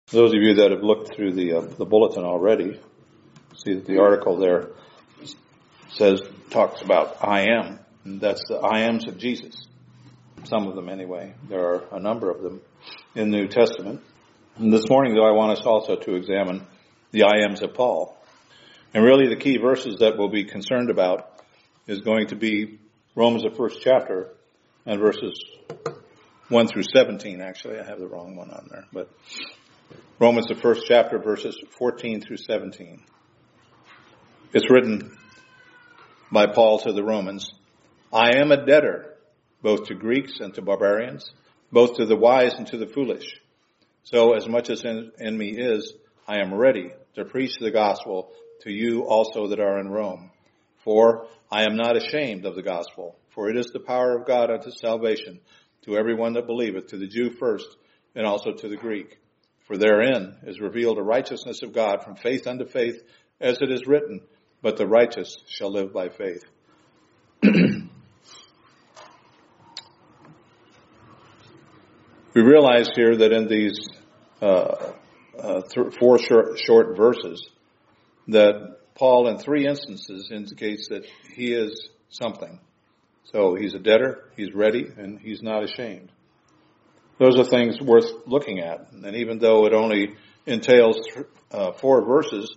Those of you that have looked through the bulletin already see that the article there talks about I am, and that's the I ams of Jesus. Some of them anyway. There are a number of them in the New Testament. And this morning, though, I want us also to examine the I ams of Paul. And really the key verses that we'll be concerned about is going to be Romans, the first chapter, and verses 1 through 17. Actually, I have the wrong one on there. But Romans, the first chapter, verses 14 through 17. It's written by Paul to the Romans, I am a debtor, both to Greeks and to barbarians, both to the wise and to the foolish. So as much as in me is, I am ready to preach the gospel to you also that are in Rome. For I am not ashamed of the gospel, for it is the power of God unto salvation to everyone that believeth, to the Jew first, and also to the Greek. For therein is revealed the righteousness of God from faith unto faith, as it is written, but the righteous shall live by faith. We realize here that in these 4 short verses that Paul in 3 instances indicates that he is something. So he's a debtor, he's ready, and he's not ashamed. Those are things worth looking at. And even though it only entails 4 verses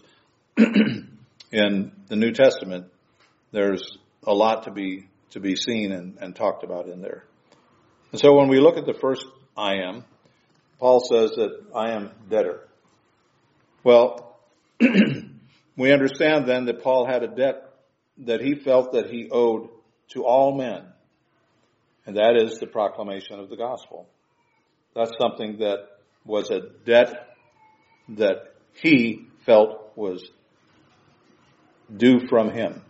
in the New Testament, there's a lot to be seen and talked about in there. And so when we look at the first I am, Paul says that I am debtor. Well, we understand then that Paul had a debt that he felt that he owed to all men. And that is the proclamation of the gospel. That's something that was a debt that he felt was due from him.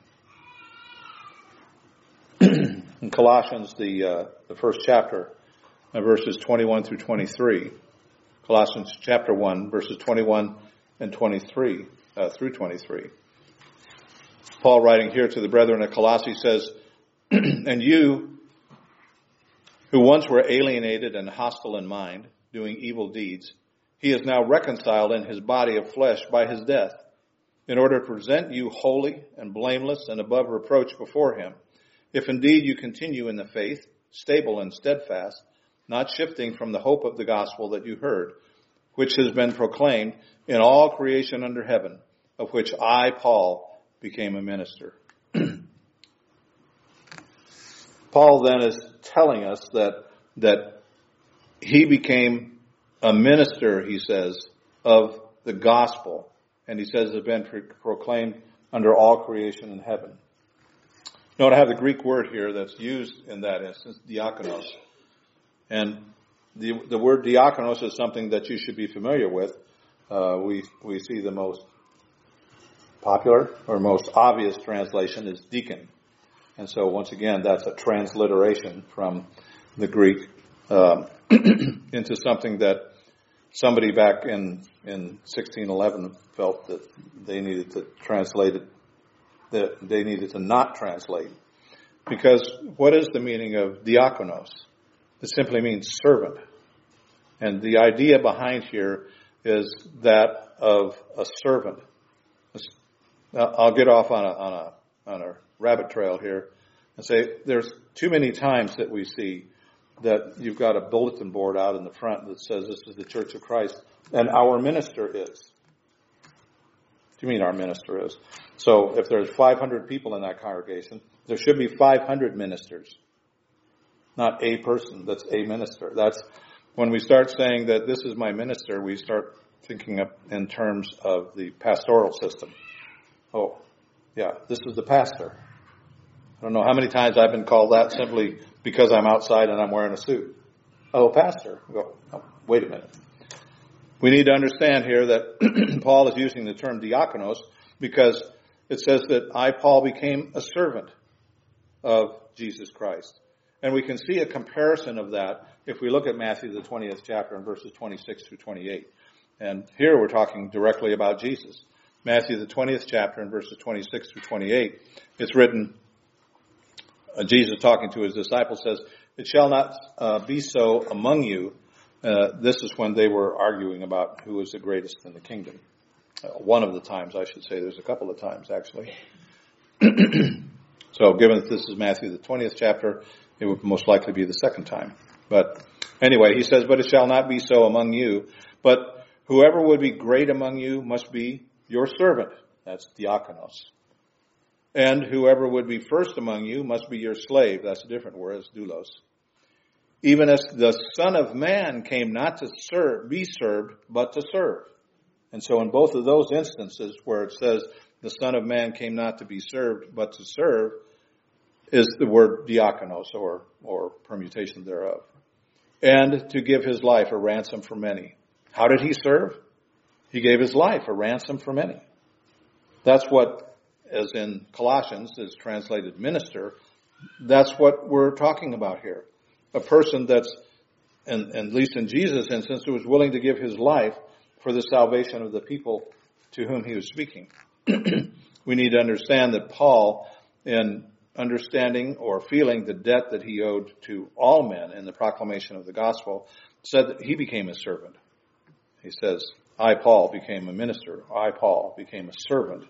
In Colossians, the first chapter, verses 21 through 23. Colossians chapter 1, verses 21 and 23, through 23. Paul writing here to the brethren at Colossae says, and you, who once were alienated and hostile in mind, doing evil deeds, he is now reconciled in his body of flesh by his death, in order to present you holy and blameless and above reproach before him. If indeed you continue in the faith, stable and steadfast, not shifting from the hope of the gospel that you heard, which has been proclaimed in all creation under heaven, of which I, Paul, became a minister. Paul then is telling us that he became a minister, he says, of the gospel. And he says it has been proclaimed under all creation in heaven. Note I have the Greek word here that's used in that instance, diakonos. And the word diakonos is something that you should be familiar with. We see the most popular or most obvious translation is deacon. And so once again, that's a transliteration from the Greek into something that somebody back in 1611 felt that they needed to translate it, that they needed to not translate. Because what is the meaning of diakonos? It simply means servant. And the idea behind here is that of a servant. I'll get off on a rabbit trail here and say there's too many times that we see that you've got a bulletin board out in the front that says this is the Church of Christ and our minister is. What do you mean our minister is? So if there's 500 people in that congregation, there should be 500 ministers. Not a person that's a minister. That's when we start saying that this is my minister, we start thinking up in terms of the pastoral system. Oh, yeah, this is the pastor. I don't know how many times I've been called that simply because I'm outside and I'm wearing a suit. Oh, pastor. Go, oh, wait a minute. We need to understand here that Paul is using the term diakonos because it says that I, Paul, became a servant of Jesus Christ. And we can see a comparison of that if we look at Matthew, the 20th chapter, and verses 26 through 28. And here we're talking directly about Jesus. Matthew, the 20th chapter, and verses 26 through 28, it's written, Jesus talking to his disciples says, it shall not be so among you, this is when they were arguing about who was the greatest in the kingdom. One of the times, I should say. There's a couple of times, actually. So given that this is Matthew the 20th chapter, it would most likely be the second time. But anyway, he says, but it shall not be so among you. But whoever would be great among you must be your servant. That's diakonos. And whoever would be first among you must be your slave. That's a different word, it's doulos. Even as the Son of Man came not to be served, but to serve. And so in both of those instances where it says the Son of Man came not to be served, but to serve, is the word diakonos, or permutation thereof. And to give his life a ransom for many. How did he serve? He gave his life a ransom for many. That's what, as in Colossians, is translated minister. That's what we're talking about here. A person that's, and at least in Jesus' instance, who was willing to give his life for the salvation of the people to whom he was speaking. We need to understand that Paul, in understanding or feeling the debt that he owed to all men in the proclamation of the gospel, said that he became a servant. He says, I, Paul, became a minister. I, Paul, became a servant.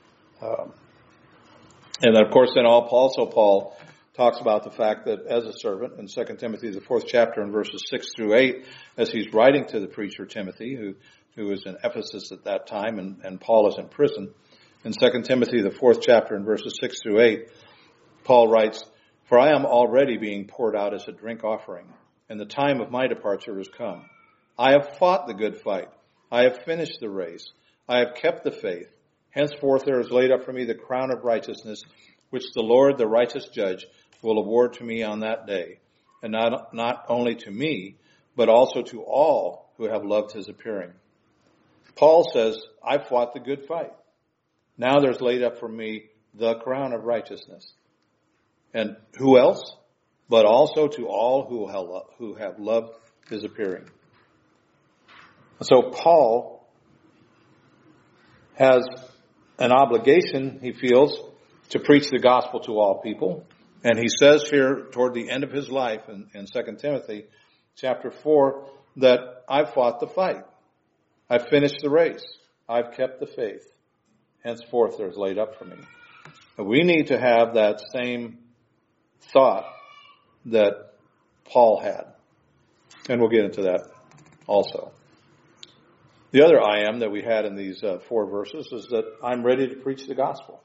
And of course, then also Paul talks about the fact that as a servant in 2 Timothy, the 4th chapter, and verses 6 through 8, as he's writing to the preacher Timothy, who was in Ephesus at that time, and Paul is in prison. In 2 Timothy, the 4th chapter, and verses 6 through 8, Paul writes, for I am already being poured out as a drink offering, and the time of my departure has come. I have fought the good fight. I have finished the race. I have kept the faith. Henceforth there is laid up for me the crown of righteousness, which the Lord, the righteous judge, will award to me on that day, and not only to me, but also to all who have loved his appearing. Paul says, I fought the good fight. Now there's laid up for me the crown of righteousness. And who else? But also to all who have loved his appearing. So Paul has an obligation, he feels, to preach the gospel to all people. And he says here toward the end of his life in 2 Timothy chapter 4 that I've fought the fight. I've finished the race. I've kept the faith. Henceforth there's laid up for me. And we need to have that same thought that Paul had. And we'll get into that also. The other I am that we had in these 4 verses is that I'm ready to preach the gospel.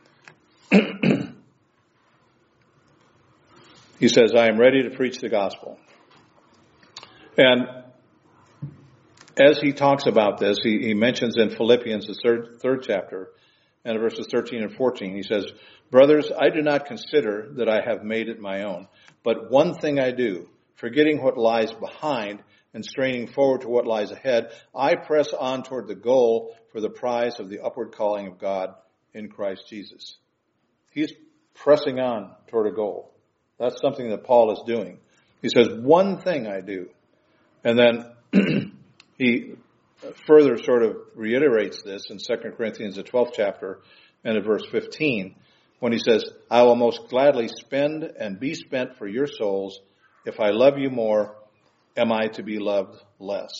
He says, I am ready to preach the gospel. And as he talks about this, he mentions in Philippians, the third chapter, and in verses 13 and 14, he says, brothers, I do not consider that I have made it my own, but one thing I do, forgetting what lies behind and straining forward to what lies ahead, I press on toward the goal for the prize of the upward calling of God in Christ Jesus. He's pressing on toward a goal. That's something that Paul is doing. He says, one thing I do. And then he further sort of reiterates this in 2 Corinthians, the 12th chapter, and in verse 15, when he says, I will most gladly spend and be spent for your souls. If I love you more, am I to be loved less?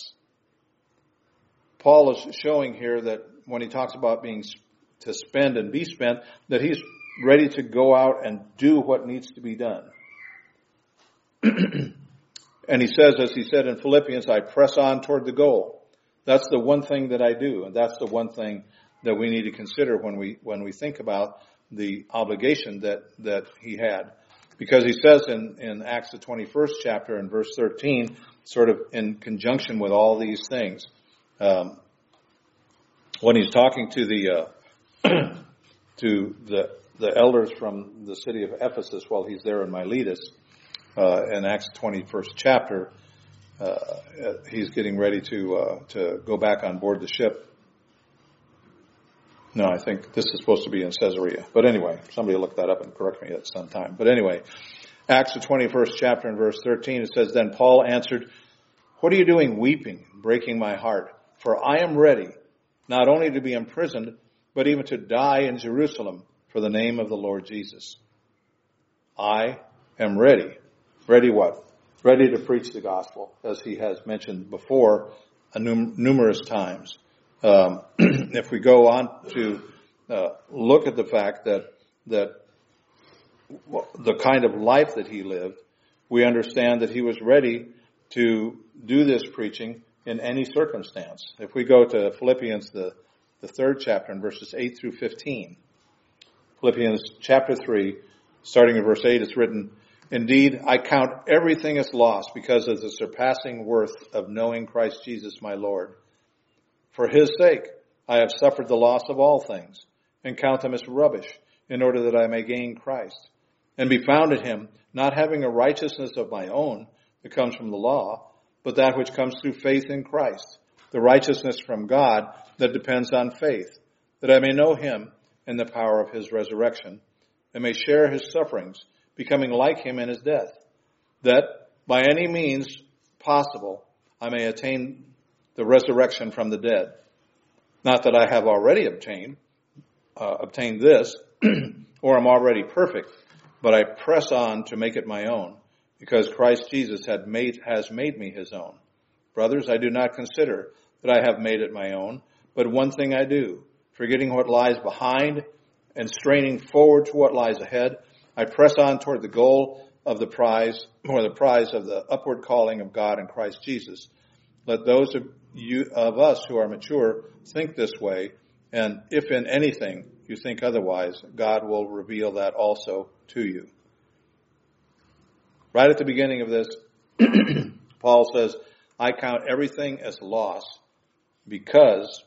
Paul is showing here that when he talks about being to spend and be spent, that he's ready to go out and do what needs to be done. And he says, as he said in Philippians, I press on toward the goal. That's the one thing that I do, and that's the one thing that we need to consider when we think about the obligation that he had. Because he says in Acts the 21st chapter and verse 13, sort of in conjunction with all these things, when he's talking to the elders from the city of Ephesus while he's there in Miletus, in Acts 21st chapter, he's getting ready to go back on board the ship. No, I think this is supposed to be in Caesarea. But anyway, somebody will look that up and correct me at some time. But anyway, Acts the 21st chapter and verse 13, it says, Then Paul answered, What are you doing weeping, breaking my heart? For I am ready, not only to be imprisoned, but even to die in Jerusalem for the name of the Lord Jesus. I am ready. Ready what? ready to preach the gospel, as he has mentioned before numerous times. If we go on to look at the fact that the kind of life that he lived, we understand that he was ready to do this preaching in any circumstance. If we go to Philippians, the 3rd chapter, in verses 8 through 15. Philippians chapter 3, starting in verse 8, it's written, "Indeed, I count everything as loss because of the surpassing worth of knowing Christ Jesus my Lord. For his sake, I have suffered the loss of all things, and count them as rubbish, in order that I may gain Christ, and be found in him, not having a righteousness of my own that comes from the law, but that which comes through faith in Christ, the righteousness from God that depends on faith, that I may know him and the power of his resurrection, and may share his sufferings, becoming like him in his death, that by any means possible I may attain the resurrection from the dead. Not that I have already obtained this, or am already perfect, but I press on to make it my own, because Christ Jesus has made me his own. Brothers, I do not consider that I have made it my own, but one thing I do, forgetting what lies behind and straining forward to what lies ahead, I press on toward the goal of the prize of the upward calling of God in Christ Jesus. Let those of us who are mature think this way, and if in anything you think otherwise, God will reveal that also to you." Right at the beginning of this, Paul says, "I count everything as loss because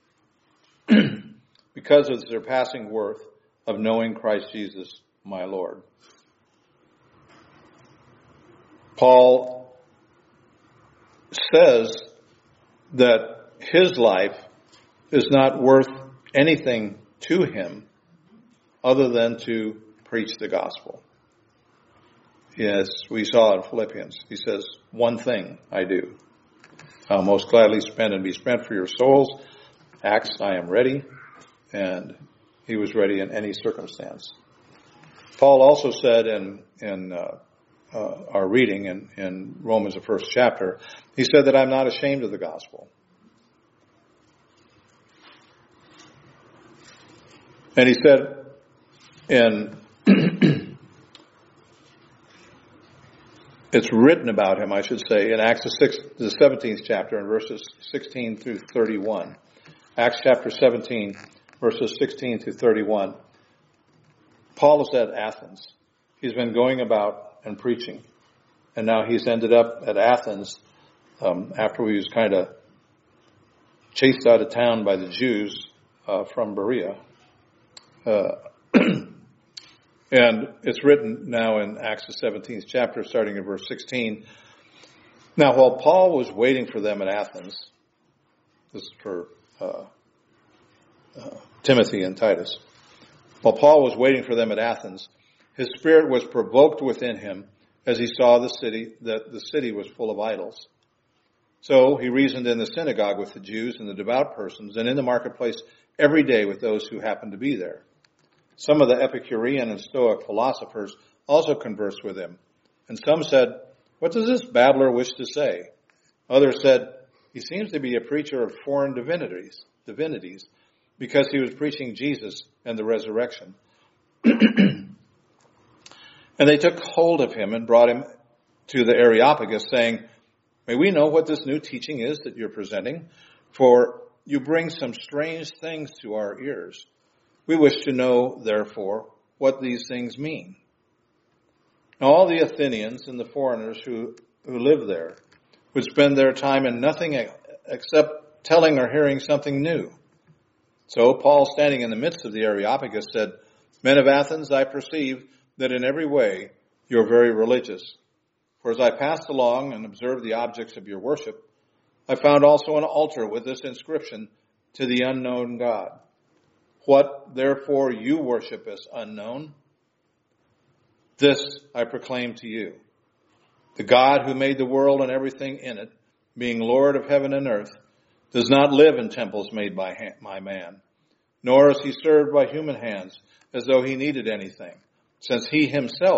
of the surpassing worth of knowing Christ Jesus, my Lord." Paul says that his life is not worth anything to him other than to preach the gospel. Yes, we saw in Philippians, he says, "One thing I do. I'll most gladly spend and be spent for your souls. Acts, I am ready." And he was ready in any circumstance. Paul also said in our reading in Romans, the 1st chapter, he said that I'm not ashamed of the gospel. And he said it's written about him, I should say, in Acts the 17th chapter, in verses 16 through 31. Acts chapter 17, verses 16 through 31. Paul is at Athens. He's been going about and preaching. And now he's ended up at Athens after he was kind of chased out of town by the Jews from Berea. And it's written now in Acts the 17th chapter, starting in verse 16. "Now, while Paul was waiting for them at Athens," this is for Timothy and Titus. "While Paul was waiting for them at Athens, his spirit was provoked within him as he saw that the city was full of idols. So he reasoned in the synagogue with the Jews and the devout persons, and in the marketplace every day with those who happened to be there. Some of the Epicurean and Stoic philosophers also conversed with him. And some said, 'What does this babbler wish to say?' Others said, 'He seems to be a preacher of foreign divinities, because he was preaching Jesus and the resurrection.' And they took hold of him and brought him to the Areopagus, saying, 'May we know what this new teaching is that you're presenting? For you bring some strange things to our ears. We wish to know, therefore, what these things mean.' Now all the Athenians and the foreigners who live there would spend their time in nothing except telling or hearing something new. So Paul, standing in the midst of the Areopagus, said, 'Men of Athens, I perceive that in every way you're very religious. For as I passed along and observed the objects of your worship, I found also an altar with this inscription, to the unknown God. What, therefore, you worship as unknown, this I proclaim to you. The God who made the world and everything in it, being Lord of heaven and earth, does not live in temples made by man, nor is he served by human hands as though he needed anything, since he himself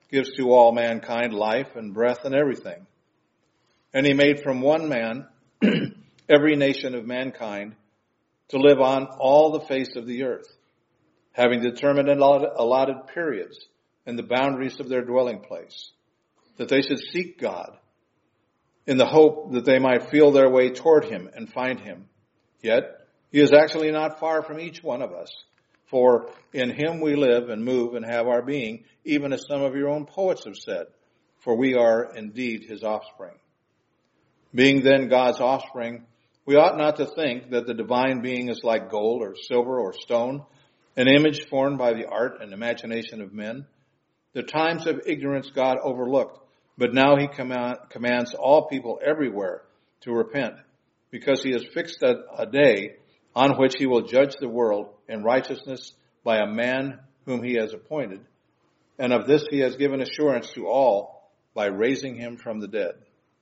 gives to all mankind life and breath and everything. And he made from one man every nation of mankind to live on all the face of the earth, having determined allotted periods and the boundaries of their dwelling place, that they should seek God in the hope that they might feel their way toward him and find him. Yet he is actually not far from each one of us, for in him we live and move and have our being, even as some of your own poets have said, for we are indeed his offspring. Being then God's offspring, we ought not to think that the divine being is like gold or silver or stone, an image formed by the art and imagination of men. The times of ignorance God overlooked, but now he commands all people everywhere to repent, because he has fixed a day on which he will judge the world in righteousness by a man whom he has appointed. And of this he has given assurance to all by raising him from the dead.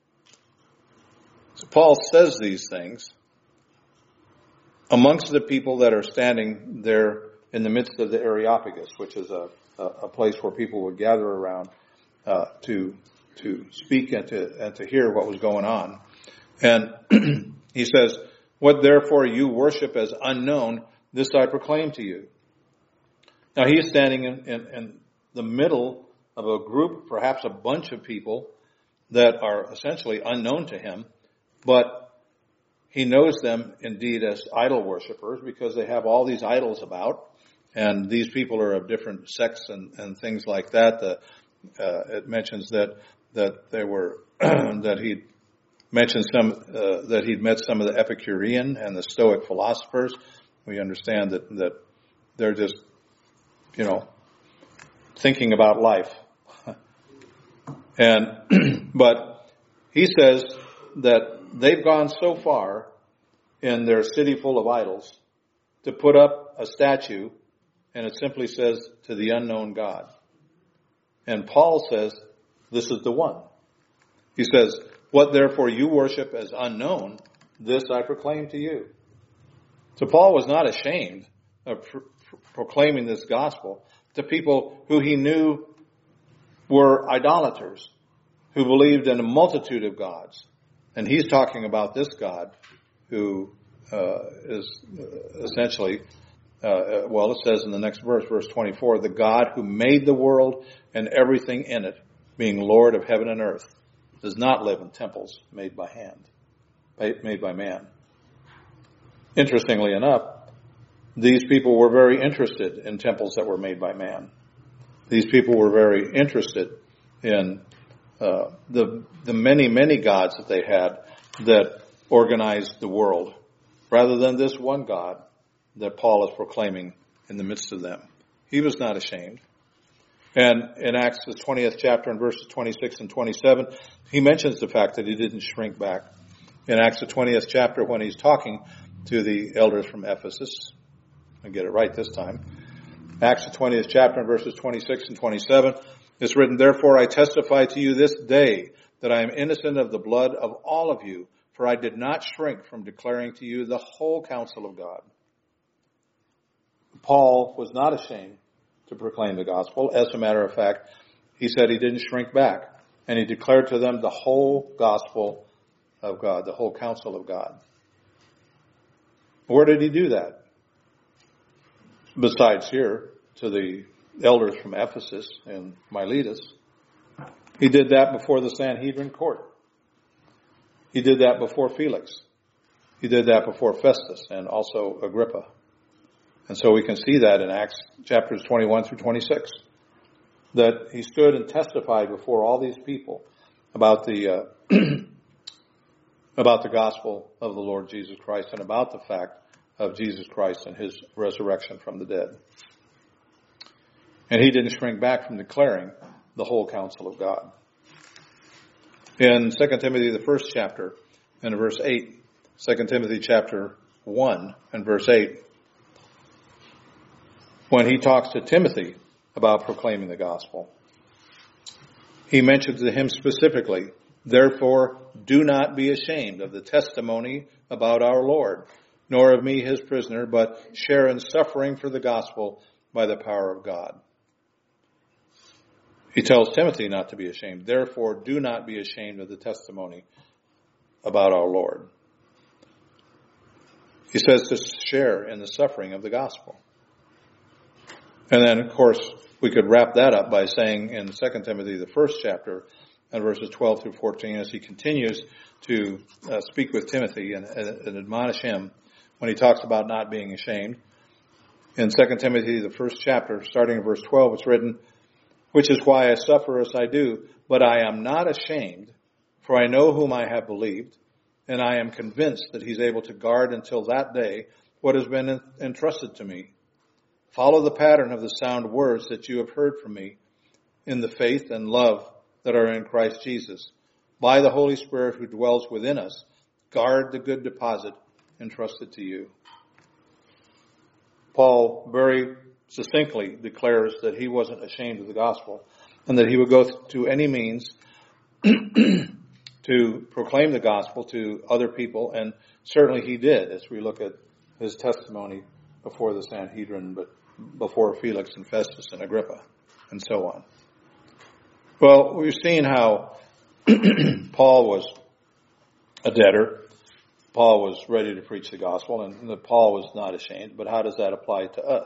So Paul says these things amongst the people that are standing there in the midst of the Areopagus, which is a place where people would gather around to speak and to hear what was going on. And he says, what therefore you worship as unknown, this I proclaim to you. Now he is standing in the middle of a group, perhaps a bunch of people that are essentially unknown to him, but he knows them indeed as idol worshipers because they have all these idols about, and these people are of different sects and things like that. It mentions that they were that he'd mentioned that he'd met some of the Epicurean and the Stoic philosophers. We understand that they're just, thinking about life. But he says that they've gone so far in their city full of idols to put up a statue, and it simply says, to the unknown God. And Paul says, this is the one. He says, what therefore you worship as unknown, this I proclaim to you. So Paul was not ashamed of proclaiming this gospel to people who he knew were idolaters, who believed in a multitude of gods. And he's talking about this God who is essentially, it says in the next verse, verse 24, the God who made the world and everything in it, being Lord of heaven and earth, does not live in temples made by man. Interestingly enough, these people were very interested in temples that were made by man. These people were very interested in the many, many gods that they had that organized the world, rather than this one God that Paul is proclaiming in the midst of them. He was not ashamed. And in Acts the 20th chapter and verses 26 and 27, he mentions the fact that he didn't shrink back. In Acts the 20th chapter, when he's talking to the elders from Ephesus, I get it right this time. Acts the 20th chapter and verses 26 and 27, it's written, therefore I testify to you this day that I am innocent of the blood of all of you, for I did not shrink from declaring to you the whole counsel of God. Paul was not ashamed to proclaim the gospel. As a matter of fact, he said he didn't shrink back, and he declared to them the whole gospel of God, the whole counsel of God. Where did he do that? Besides here, to the elders from Ephesus and Miletus. He did that before the Sanhedrin court. He did that before Felix. He did that before Festus and also Agrippa. And so we can see that in Acts chapters 21 through 26, that he stood and testified before all these people about the about the gospel of the Lord Jesus Christ and about the fact of Jesus Christ and his resurrection from the dead. And he didn't shrink back from declaring the whole counsel of God. In 2 Timothy, the first chapter, and verse 8, 2 Timothy chapter 1 and verse 8, when he talks to Timothy about proclaiming the gospel, he mentions to him specifically, therefore do not be ashamed of the testimony about our Lord, nor of me his prisoner, but share in suffering for the gospel by the power of God. He tells Timothy not to be ashamed. Therefore, do not be ashamed of the testimony about our Lord. He says to share in the suffering of the gospel. And then, of course, we could wrap that up by saying in 2 Timothy, the first chapter, and verses 12 through 14, as he continues to speak with Timothy and admonish him when he talks about not being ashamed. In 2 Timothy, the first chapter, starting in verse 12, it's written, which is why I suffer as I do, but I am not ashamed, for I know whom I have believed, and I am convinced that he's able to guard until that day what has been entrusted to me. Follow the pattern of the sound words that you have heard from me in the faith and love that are in Christ Jesus. By the Holy Spirit who dwells within us, guard the good deposit entrusted to you. Paul very succinctly declares that he wasn't ashamed of the gospel and that he would go to any means to proclaim the gospel to other people, and certainly he did as we look at his testimony before the Sanhedrin, but before Felix and Festus and Agrippa and so on. Well, we've seen how Paul was a debtor. Paul was ready to preach the gospel, and that Paul was not ashamed, but how does that apply to us?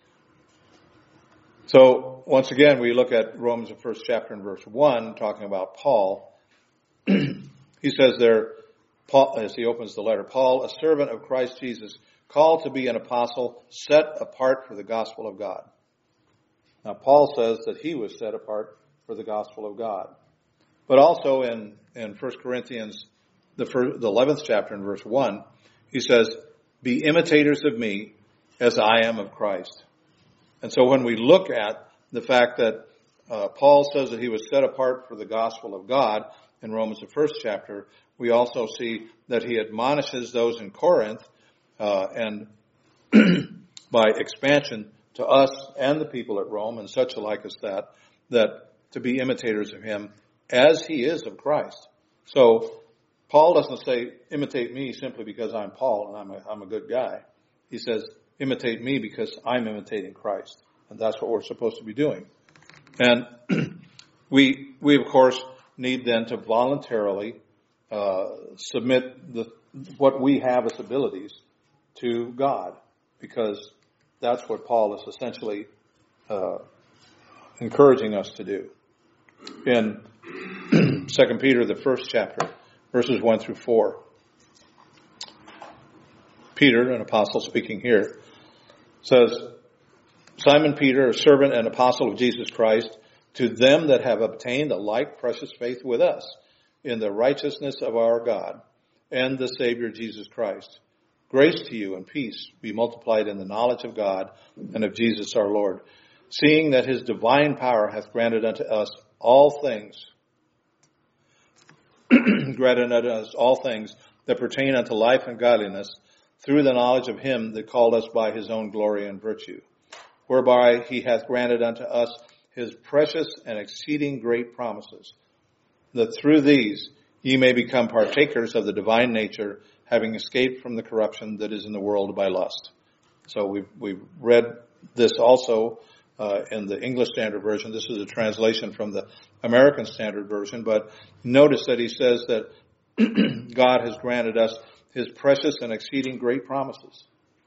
So, once again, we look at Romans, the first chapter and verse 1, talking about Paul. He says there, Paul, as he opens the letter, Paul, a servant of Christ Jesus, called to be an apostle, set apart for the gospel of God. Now, Paul says that he was set apart for the gospel of God. But also in 1 Corinthians, the 11th chapter and verse 1, he says, be imitators of me as I am of Christ. And so when we look at the fact that Paul says that he was set apart for the gospel of God in Romans, the first chapter, we also see that he admonishes those in Corinth and by expansion to us and the people at Rome and such alike as that to be imitators of him as he is of Christ. So Paul doesn't say, imitate me simply because I'm Paul and I'm a good guy. He says, imitate me because I'm imitating Christ. And that's what we're supposed to be doing. And we of course, need then to voluntarily submit what we have as abilities to God, because that's what Paul is essentially encouraging us to do. In 2 Peter, the first chapter, verses 1 through 4, Peter, an apostle speaking here, says, Simon Peter, a servant and apostle of Jesus Christ, to them that have obtained a like precious faith with us in the righteousness of our God and the Savior Jesus Christ. Grace to you and peace be multiplied in the knowledge of God and of Jesus our Lord, seeing that his divine power hath granted unto us all things, that pertain unto life and godliness, through the knowledge of him that called us by his own glory and virtue, whereby he hath granted unto us his precious and exceeding great promises, that through these ye may become partakers of the divine nature, having escaped from the corruption that is in the world by lust. So we've read this also in the English Standard Version. This is a translation from the American Standard Version, but notice that he says that God has granted us his precious and exceeding great promises.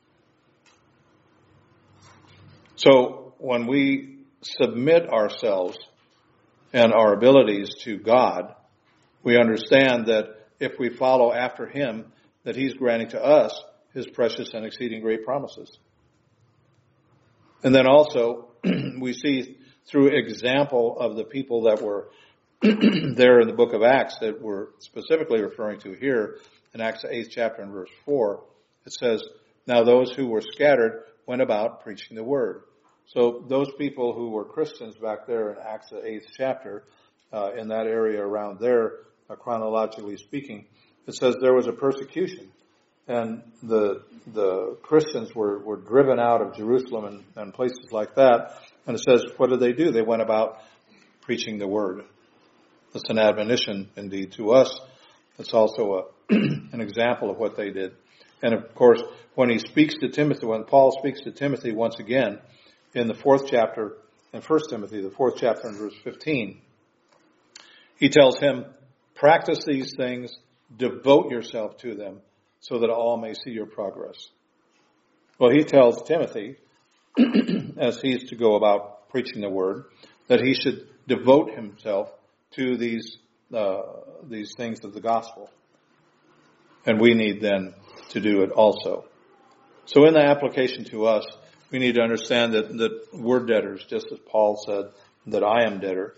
So when we submit ourselves and our abilities to God, we understand that if we follow after him, that he's granting to us his precious and exceeding great promises. And then also, we see through example of the people that were there in the book of Acts that we're specifically referring to here in Acts the 8th chapter and verse 4, it says, now those who were scattered went about preaching the word. So those people who were Christians back there in Acts the 8th chapter, in that area around there, chronologically speaking, it says there was a persecution, and the Christians were driven out of Jerusalem and places like that. And it says, what did they do? They went about preaching the word. It's an admonition indeed to us. It's also an example of what they did. And of course, when Paul speaks to Timothy once again in the 4th chapter in 1 Timothy, the 4th chapter and verse 15, he tells him, practice these things, devote yourself to them, so that all may see your progress. Well, he tells Timothy, as he's to go about preaching the word, that he should devote himself to these things of the gospel. And we need then to do it also. So in the application to us, we need to understand that we're debtors, just as Paul said that I am debtor.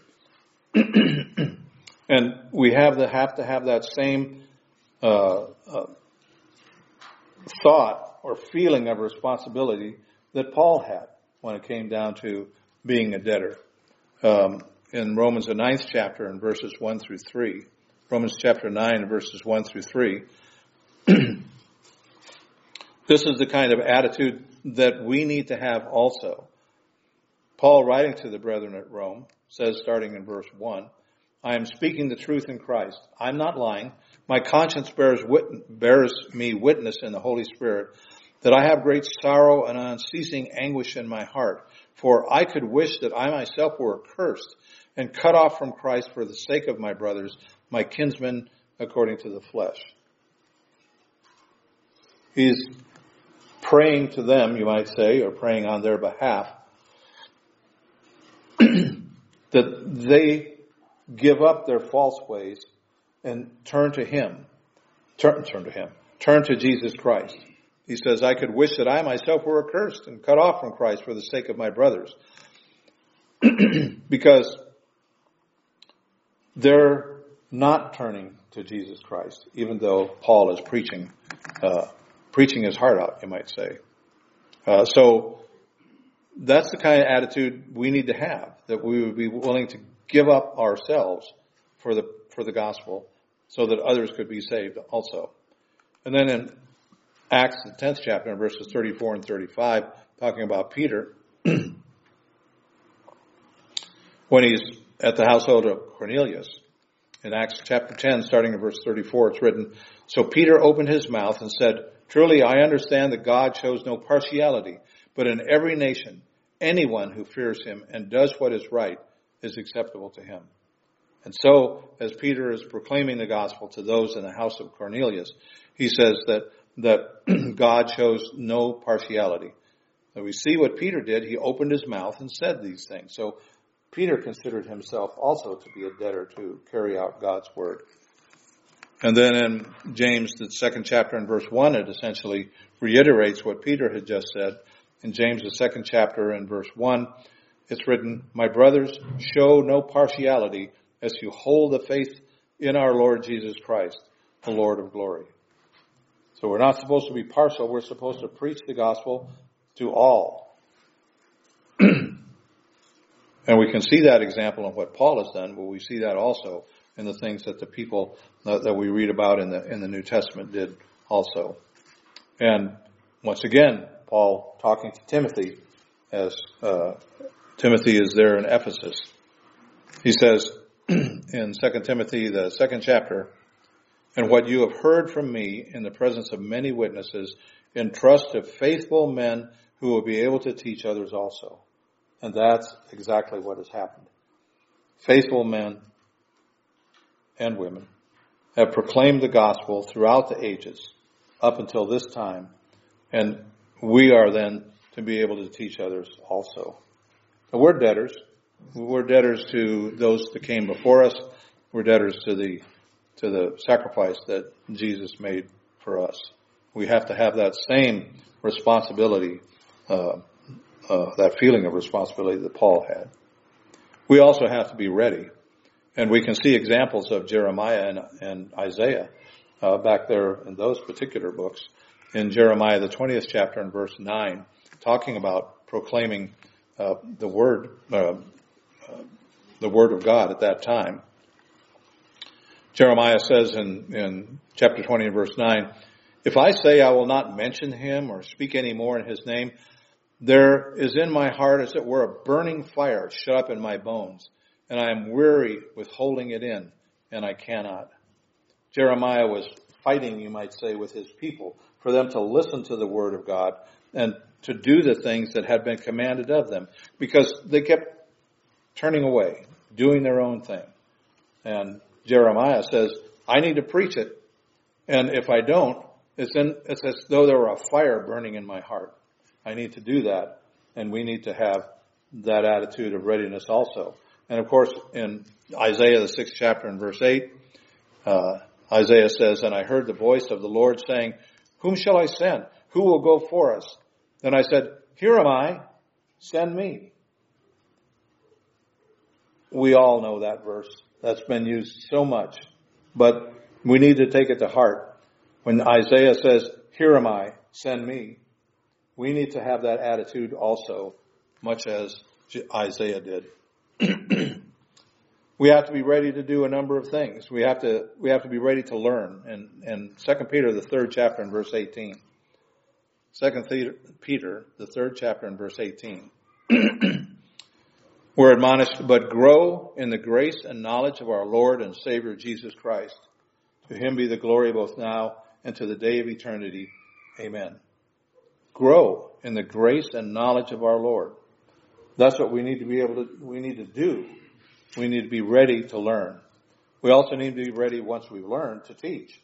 And we have to have that same thought or feeling of responsibility that Paul had when it came down to being a debtor. In Romans, the 9th chapter, and verses 1 through 3, Romans chapter 9, verses 1 through 3, this is the kind of attitude that we need to have also. Paul, writing to the brethren at Rome, says, starting in verse 1, I am speaking the truth in Christ. I'm not lying. My conscience bears me witness in the Holy Spirit that I have great sorrow and unceasing anguish in my heart. For I could wish that I myself were accursed and cut off from Christ for the sake of my brothers, my kinsmen according to the flesh. He's praying to them, you might say, or praying on their behalf, that they give up their false ways and turn to Him. Turn to Jesus Christ. He says, I could wish that I myself were accursed and cut off from Christ for the sake of my brothers. Because they're not turning to Jesus Christ, even though Paul is preaching his heart out, you might say. So that's the kind of attitude we need to have, that we would be willing to give up ourselves for the gospel so that others could be saved also. And then in Acts, the 10th chapter, in verses 34 and 35, talking about Peter, when he's at the household of Cornelius. In Acts chapter 10, starting in verse 34, it's written, So Peter opened his mouth and said, Truly I understand that God shows no partiality, but in every nation, anyone who fears Him and does what is right is acceptable to Him. And so, as Peter is proclaiming the gospel to those in the house of Cornelius, he says that God shows no partiality. And we see what Peter did. He opened his mouth and said these things. So Peter considered himself also to be a debtor to carry out God's word. And then in James, the 2nd chapter and verse 1, it essentially reiterates what Peter had just said. In James, the 2nd chapter and verse 1, it's written, My brothers, show no partiality as you hold the faith in our Lord Jesus Christ, the Lord of glory. So we're not supposed to be partial. We're supposed to preach the gospel to all. And we can see that example in what Paul has done, but we see that also in the things that the people that we read about in the New Testament did also. And once again, Paul talking to Timothy as Timothy is there in Ephesus. He says in 2 Timothy, the 2nd chapter, And what you have heard from me in the presence of many witnesses, entrust to faithful men who will be able to teach others also. And that's exactly what has happened. Faithful men and women have proclaimed the gospel throughout the ages up until this time. And we are then to be able to teach others also. So we're debtors. We're debtors to those that came before us. We're debtors to the sacrifice that Jesus made for us. We have to have that same responsibility, that feeling of responsibility that Paul had. We also have to be ready. And we can see examples of Jeremiah and Isaiah back there in those particular books. In Jeremiah, the 20th chapter and verse 9, talking about proclaiming the word of God at that time. Jeremiah says in chapter 20 and verse 9, If I say I will not mention him or speak any more in his name, there is in my heart as it were a burning fire shut up in my bones, and I am weary with holding it in, and I cannot. Jeremiah was fighting, you might say, with his people for them to listen to the word of God and to do the things that had been commanded of them, because they kept turning away, doing their own thing. And Jeremiah says, I need to preach it. And if I don't, it's as though there were a fire burning in my heart. I need to do that. And we need to have that attitude of readiness also. And of course, in Isaiah, the 6th chapter and verse 8, Isaiah says, and I heard the voice of the Lord saying, whom shall I send? Who will go for us? Then I said, here am I, send me. We all know that verse. That's been used so much. But we need to take it to heart. When Isaiah says, here am I, send me, we need to have that attitude also, much as Isaiah did. We have to be ready to do a number of things. We have to be ready to learn. And 2 Peter, the 3rd chapter and verse 18. 2 Peter, the 3rd chapter and verse 18. We're admonished, but grow in the grace and knowledge of our Lord and Savior Jesus Christ. To him be the glory both now and to the day of eternity. Amen. Grow in the grace and knowledge of our Lord. That's what we need to do. We need to be ready to learn. We also need to be ready once we've learned to teach.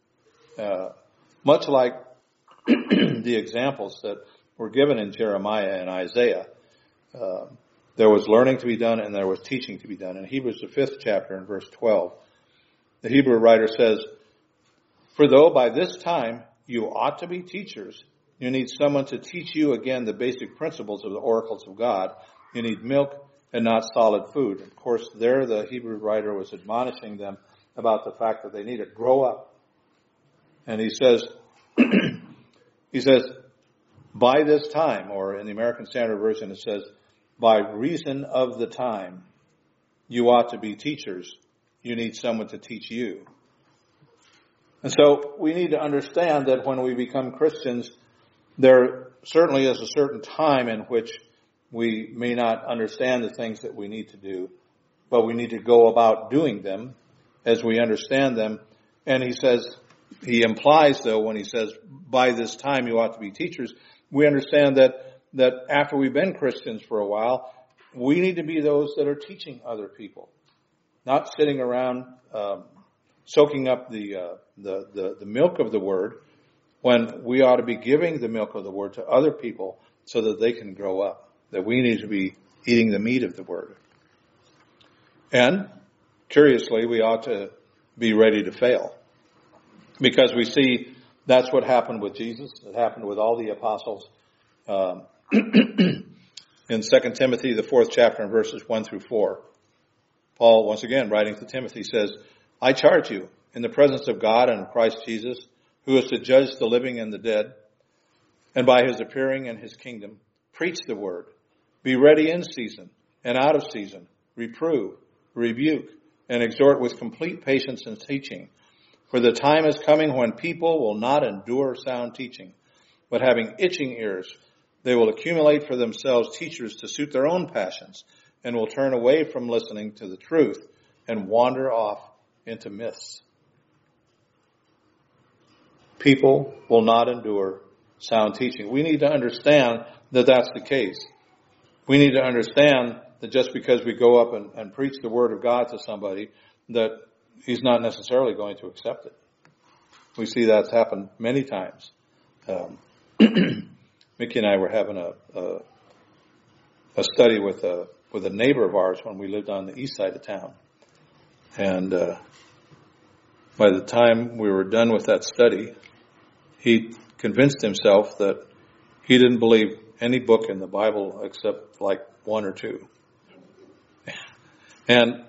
Much like the examples that were given in Jeremiah and Isaiah, there was learning to be done and there was teaching to be done. In Hebrews, the 5th chapter and verse 12, the Hebrew writer says, for though by this time you ought to be teachers, you need someone to teach you again the basic principles of the oracles of God. You need milk and not solid food. Of course, there the Hebrew writer was admonishing them about the fact that they need to grow up. And he says, by this time, or in the American Standard Version it says, by reason of the time, you ought to be teachers. You need someone to teach you. And so we need to understand that when we become Christians, there certainly is a certain time in which we may not understand the things that we need to do, but we need to go about doing them as we understand them. And he implies though, when he says, by this time you ought to be teachers, we understand that after we've been Christians for a while, we need to be those that are teaching other people, not sitting around soaking up the milk of the Word, when we ought to be giving the milk of the Word to other people so that they can grow up, that we need to be eating the meat of the Word. And, curiously, we ought to be ready to fail, because we see that's what happened with Jesus. It happened with all the apostles. In 2 Timothy, the 4th chapter, and verses 1 through 4, Paul, once again, writing to Timothy, says, I charge you, in the presence of God and of Christ Jesus, who is to judge the living and the dead, and by his appearing in his kingdom, preach the word. Be ready in season and out of season. Reprove, rebuke, and exhort with complete patience and teaching. For the time is coming when people will not endure sound teaching, but having itching ears, they will accumulate for themselves teachers to suit their own passions, and will turn away from listening to the truth and wander off into myths. People will not endure sound teaching. We need to understand that that's the case. We need to understand that just because we go up and preach the Word of God to somebody, that he's not necessarily going to accept it. We see that's happened many times. Mickey and I were having a study with a neighbor of ours when we lived on the east side of town. And by the time we were done with that study, he convinced himself that he didn't believe any book in the Bible except like one or two. And,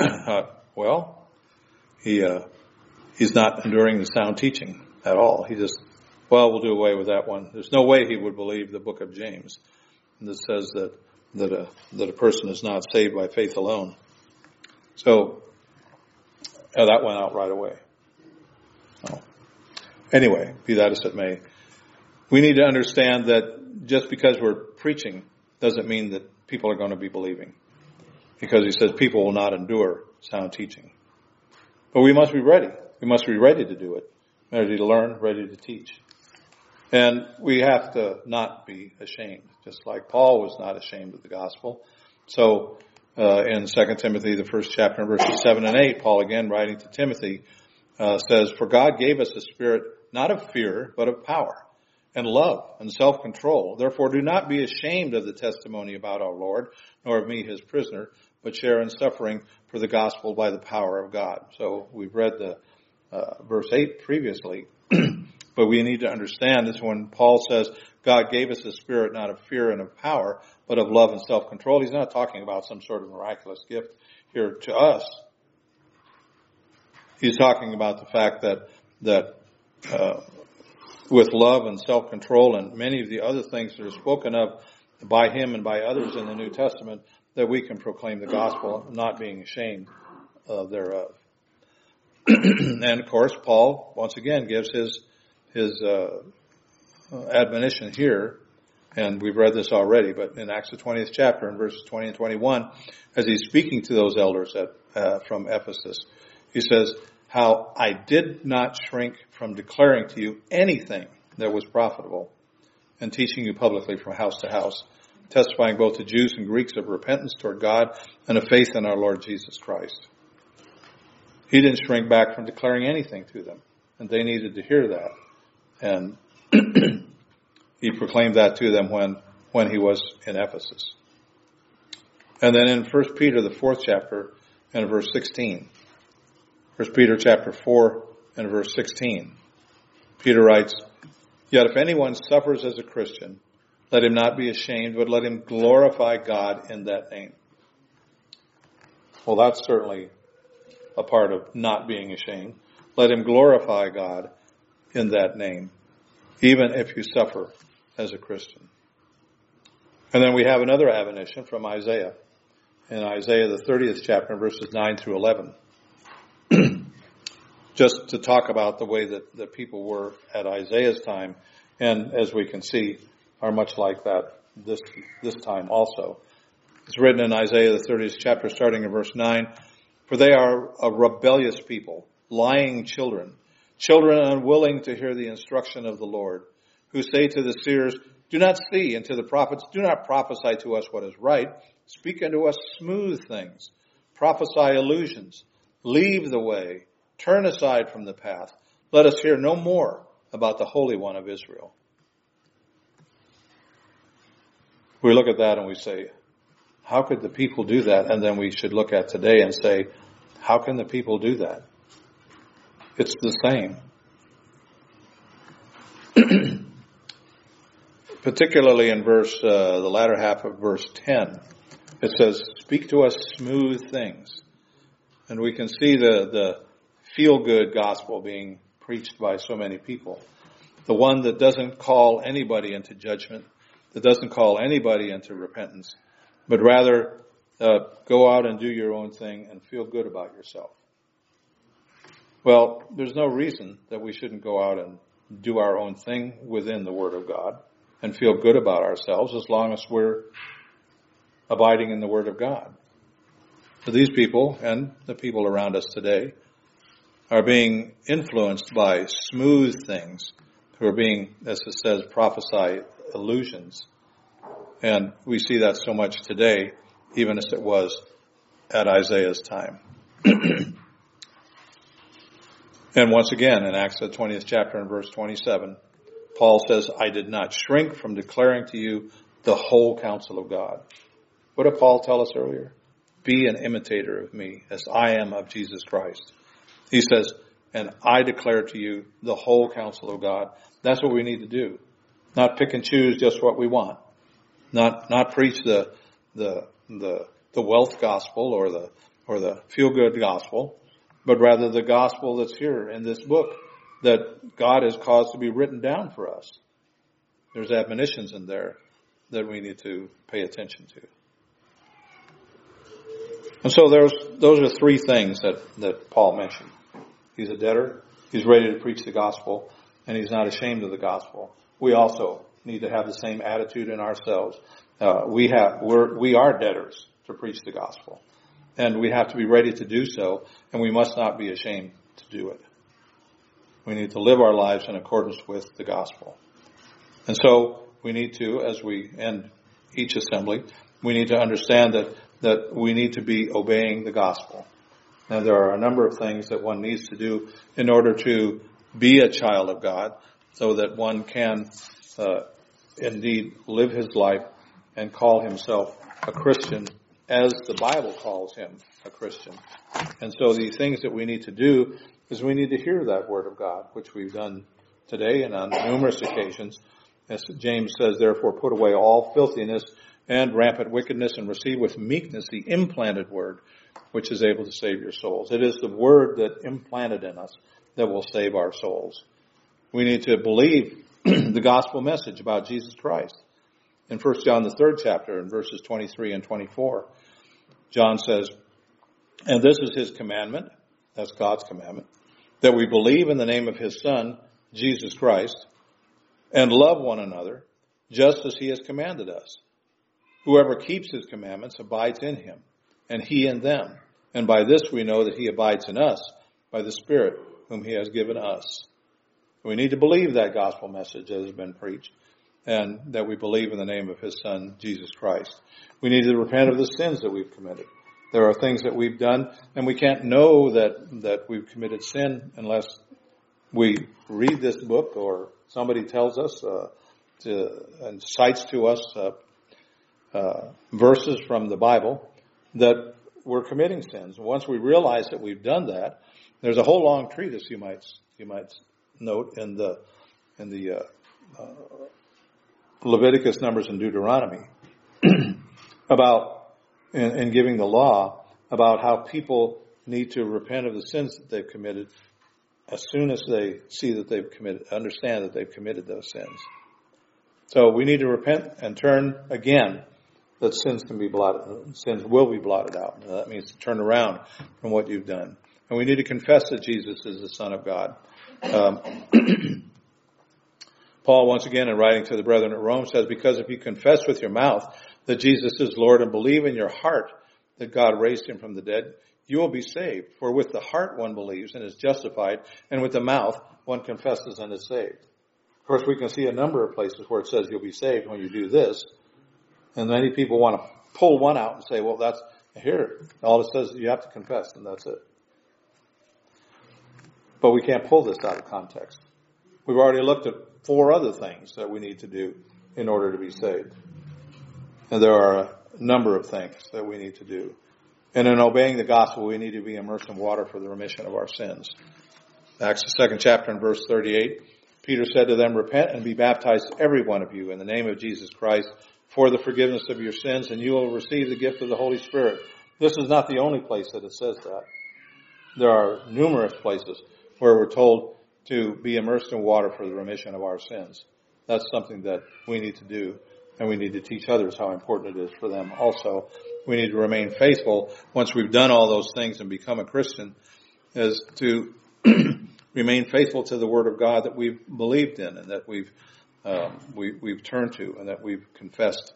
he's not enduring the sound teaching at all. He just, we'll do away with that one. There's no way he would believe the book of James that says that a person is not saved by faith alone. So, that went out right away. Oh. Anyway, be that as it may, we need to understand that just because we're preaching doesn't mean that people are going to be believing. Because he says people will not endure sound teaching. But we must be ready. We must be ready to do it. Ready to learn, ready to teach. And we have to not be ashamed. Just like Paul was not ashamed of the gospel. So in 2 Timothy, the first chapter, verses 7 and 8, Paul again writing to Timothy, says, "For God gave us a spirit not of fear, but of power and love and self-control. Therefore do not be ashamed of the testimony about our Lord, nor of me his prisoner, but share in suffering for the gospel by the power of God." So we've read the verse 8 previously, but we need to understand this when Paul says God gave us a spirit not of fear and of power, but of love and self-control. He's not talking about some sort of miraculous gift here to us. He's talking about the fact that with love and self-control and many of the other things that are spoken of by him and by others in the New Testament, that we can proclaim the gospel, not being ashamed thereof. And of course, Paul once again gives his admonition here, and we've read this already, but in Acts the 20th chapter, in verses 20 and 21, as he's speaking to those elders from Ephesus, he says, "How I did not shrink from declaring to you anything that was profitable, and teaching you publicly from house to house, testifying both to Jews and Greeks of repentance toward God and of faith in our Lord Jesus Christ." He didn't shrink back from declaring anything to them, and they needed to hear that. And he proclaimed that to them when he was in Ephesus. And then in 1 Peter, the 4th chapter, and verse 16. 1 Peter chapter 4 and verse 16. Peter writes, "Yet if anyone suffers as a Christian, let him not be ashamed, but let him glorify God in that name." Well, that's certainly a part of not being ashamed. Let him glorify God in that name, even if you suffer as a Christian. And then we have another admonition from Isaiah, in Isaiah the 30th chapter, verses 9 through 11. Just to talk about the way that the people were at Isaiah's time, and as we can see, are much like that this time also. It's written in Isaiah the 30th chapter, starting in verse 9, "For they are a rebellious people, lying children unwilling to hear the instruction of the Lord, who say to the seers, 'Do not see,' and to the prophets, 'Do not prophesy to us what is right. Speak unto us smooth things. Prophesy illusions. Leave the way. Turn aside from the path. Let us hear no more about the Holy One of Israel.'" We look at that and we say, how could the people do that? And then we should look at today and say, how can the people do that? It's the same. Particularly in the latter half of verse 10, it says, "Speak to us smooth things." And we can see the feel-good gospel being preached by so many people. The one that doesn't call anybody into judgment, that doesn't call anybody into repentance, but rather go out and do your own thing and feel good about yourself. Well, there's no reason that we shouldn't go out and do our own thing within the Word of God and feel good about ourselves as long as we're abiding in the Word of God. So these people and the people around us today are being influenced by smooth things, who are being, as it says, prophesy illusions. And we see that so much today, even as it was at Isaiah's time. And once again, in Acts the 20th chapter and verse 27, Paul says, "I did not shrink from declaring to you the whole counsel of God." What did Paul tell us earlier? "Be an imitator of me, as I am of Jesus Christ." He says, "And I declare to you the whole counsel of God." That's what we need to do. Not pick and choose just what we want. Not preach the wealth gospel or the feel-good gospel, but rather the gospel that's here in this book that God has caused to be written down for us. There's admonitions in there that we need to pay attention to. And so those are three things that Paul mentioned. He's a debtor, he's ready to preach the gospel, and he's not ashamed of the gospel. We also need to have the same attitude in ourselves. We are debtors to preach the gospel, and we have to be ready to do so, and we must not be ashamed to do it. We need to live our lives in accordance with the gospel. And so we need to, as we end each assembly, we need to understand that we need to be obeying the gospel. Now, there are a number of things that one needs to do in order to be a child of God, so that one can indeed live his life and call himself a Christian as the Bible calls him a Christian. And so the things that we need to do is we need to hear that word of God, which we've done today and on numerous occasions. As James says, therefore put away all filthiness and rampant wickedness and receive with meekness the implanted word, which is able to save your souls. It is the word that implanted in us that will save our souls. We need to believe the gospel message about Jesus Christ. In 1 John, the 3rd chapter, in verses 23 and 24, John says, and this is his commandment, that's God's commandment, that we believe in the name of his Son, Jesus Christ, and love one another, just as he has commanded us. Whoever keeps his commandments abides in him, and he in them. And by this we know that he abides in us, by the Spirit whom he has given us. We need to believe that gospel message that has been preached, and that we believe in the name of his Son, Jesus Christ. We need to repent of the sins that we've committed. There are things that we've done, and we can't know that we've committed sin unless we read this book or somebody tells us and cites to us verses from the Bible that we're committing sins. And once we realize that we've done that, there's a whole long treatise you might note in the Leviticus, Numbers, and Deuteronomy about in giving the law about how people need to repent of the sins that they've committed as soon as they see that they've committed, understand that they've committed those sins. So we need to repent and turn again, that sins will be blotted out. Now, that means to turn around from what you've done. And we need to confess that Jesus is the Son of God. Paul, once again, in writing to the brethren at Rome, says, because if you confess with your mouth that Jesus is Lord and believe in your heart that God raised him from the dead, you will be saved. For with the heart one believes and is justified, and with the mouth one confesses and is saved. Of course, we can see a number of places where it says you'll be saved when you do this. And many people want to pull one out and say, well, that's here. All it says is you have to confess, and that's it. But we can't pull this out of context. We've already looked at 4 other things that we need to do in order to be saved. And there are a number of things that we need to do. And in obeying the gospel, we need to be immersed in water for the remission of our sins. Acts the 2nd chapter and verse 38, Peter said to them, repent and be baptized every one of you in the name of Jesus Christ for the forgiveness of your sins, and you will receive the gift of the Holy Spirit. This is not the only place that it says that. There are numerous places where we're told to be immersed in water for the remission of our sins. That's something that we need to do, and we need to teach others how important it is for them also. We need to remain faithful once we've done all those things and become a Christian, is to remain faithful to the Word of God that we've believed in and that we've turned to and that we've confessed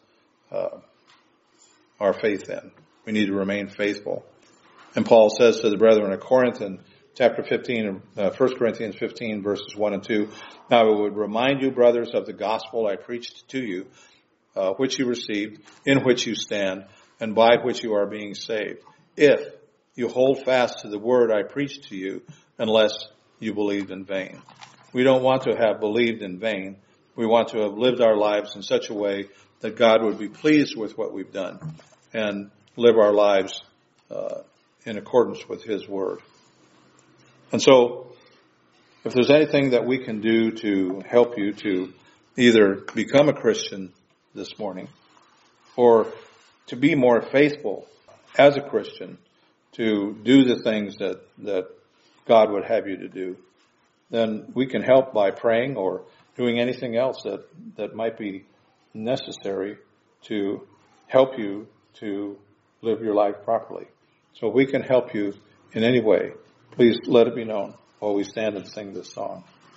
our faith in. We need to remain faithful. And Paul says to the brethren at Corinth in chapter 15, 1 Corinthians 15, verses 1 and 2, now I would remind you, brothers, of the gospel I preached to you, which you received, in which you stand, and by which you are being saved, if you hold fast to the word I preached to you, unless you believed in vain. We don't want to have believed in vain. We want to have lived our lives in such a way that God would be pleased with what we've done and live our lives in accordance with his word. And so, if there's anything that we can do to help you to either become a Christian this morning or to be more faithful as a Christian, to do the things that God would have you to do, then we can help by praying or doing anything else that might be necessary to help you to live your life properly. So if we can help you in any way, please let it be known while we stand and sing this song.